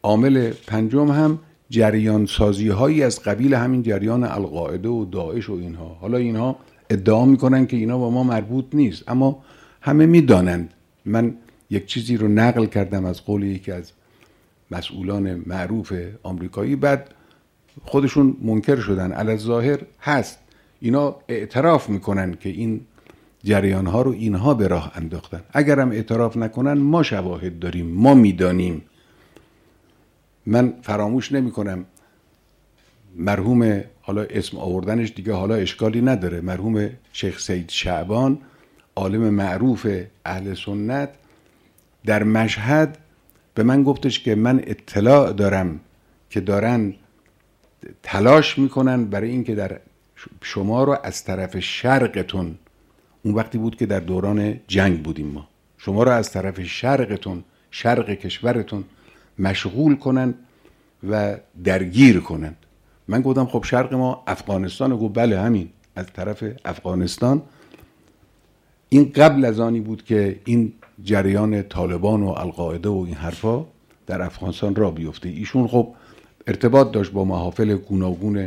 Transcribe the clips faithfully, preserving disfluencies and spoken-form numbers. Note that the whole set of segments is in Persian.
عامل پنجم هم جریان سازی هایی از قبیل همین جریان القاعده و داعش و اینها. حالا اینها ادعا میکنن که اینا با ما مربوط نیست، اما همه میدانند. من یک چیزی رو نقل کردم از قول یکی از مسئولان معروف آمریکایی، بعد خودشون منکر شدن. علی ظاهر هست، اینا اعتراف میکنن که این جریان ها رو اینها به راه انداختن. اگرم اعتراف نکنن ما شواهد داریم، ما میدانیم. من فراموش نمی کنم مرحوم، حالا اسم آوردنش دیگه حالا اشکالی نداره، مرحوم شیخ سید شعبان، عالم معروف اهل سنت، در مشهد به من گفتش که من اطلاع دارم که دارن تلاش میکنن برای این که در شما رو از طرف شرقتون، اون وقتی بود که در دوران جنگ بودیم ما، شما رو از طرف شرقتون، شرق کشورتون مشغول کنن و درگیر کنن. من گفتم خب شرق ما افغانستان. گفت بله همین، از طرف افغانستان. این قبل از آنی بود که این جریان طالبان و القاعده و این حرفا در افغانستان را بیفته. ایشون خب ارتباط داشت با محافل گوناگون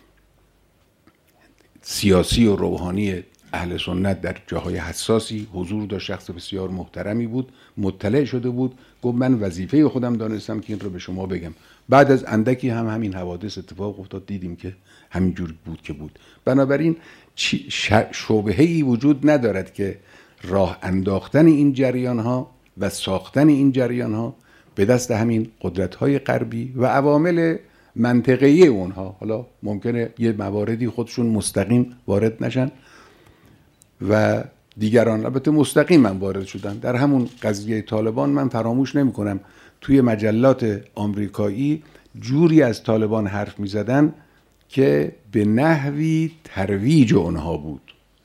سیاسی و روحانی اهل سنت در جاهای حساسی حضور داشت، شخص بسیار محترمی بود، مطلع شده بود. گفت من وظیفه خودم دانستم که این رو به شما بگم. بعد از اندکی هم همین حوادث اتفاق افتاد، دیدیم که همینجور بود که بود. بنابراین شبهه‌ای وجود ندارد که راه انداختن این جریان ها و ساختن این جریان ها به دست همین قدرت های غربی و عوامل منطقه‌ای اونها، حالا ممکنه یه مواردی خودشون مستقیم وارد نشن و دیگران البته مستقیما وارد شدن. در همون قضیه طالبان من فراموش نمی کنم توی مجلات آمریکایی جوری از طالبان حرف می زدن که به نحوی ترویج اونها بود.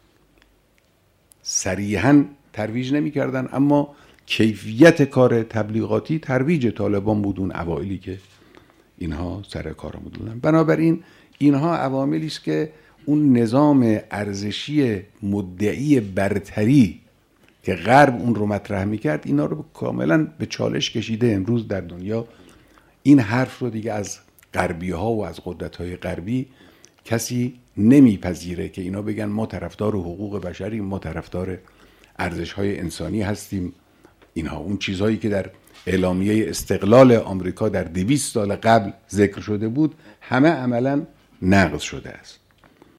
صریحاً ترویج نمی کردن، اما کیفیت کار تبلیغاتی ترویج طالبان بود اون اوائلی که اینها سر کار بودن. بنابراین اینها عواملی است که اون نظام ارزشی مدعی برتری که غرب اون رو مطرح میکرد، اینا رو کاملا به چالش کشیده. امروز در دنیا این حرف رو دیگه از غربی ها و از قدرت های غربی کسی نمیپذیره که اینا بگن ما طرفدار حقوق بشری، ما طرفدار ارزش های انسانی هستیم. اینها اون چیزهایی که در اعلامیه استقلال آمریکا در دویست سال قبل ذکر شده بود، همه عملا نقض شده است.